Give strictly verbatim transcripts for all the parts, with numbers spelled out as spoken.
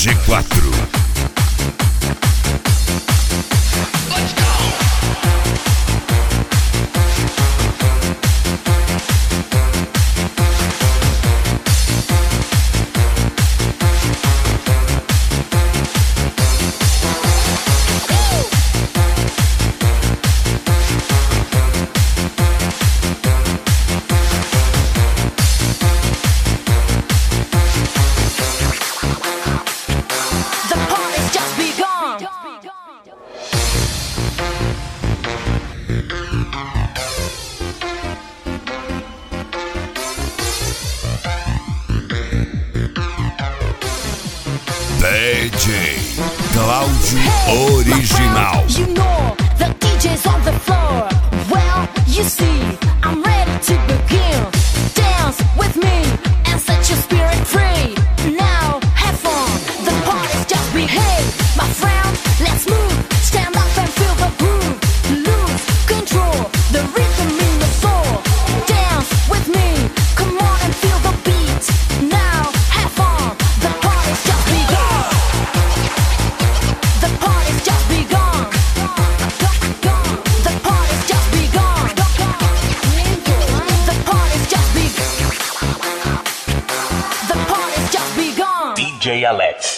G quatro. D J Cláudio Original. You know the D J's on the floor. Well, you see, I'm ready to begin. Dance with me and set your spirit free. Now, have fun. The party's just behaved. My friend, let's move. Stand up and feel the groove. Lose control, the rhythm in your soul. Dance with me. Come on and feel the beat. Now, have fun. The party's just begun. The party's just begun. The party's just begun. The party's just begun. The party's just begun. D J Alex.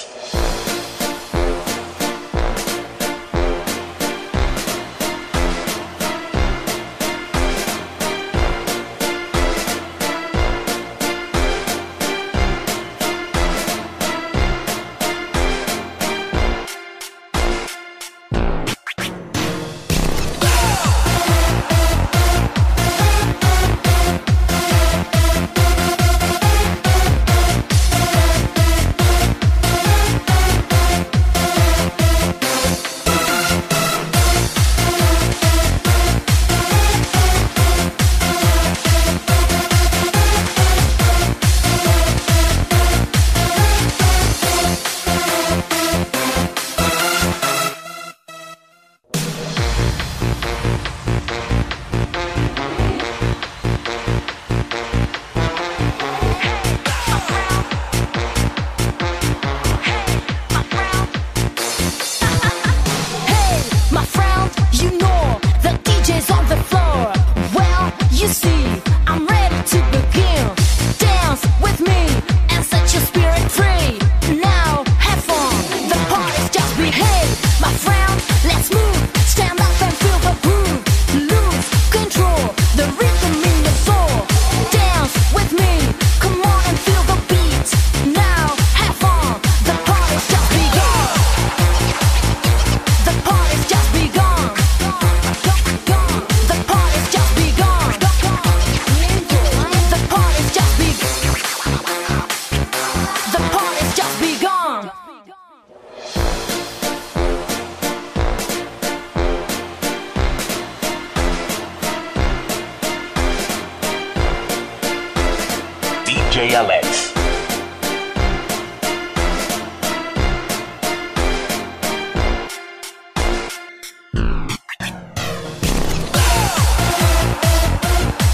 D J Alex.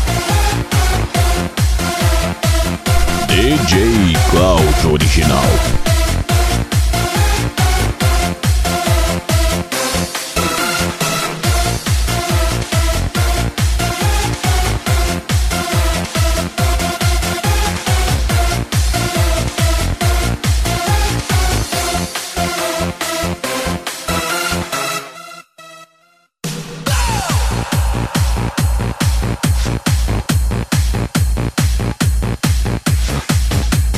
D J Cláudio Original.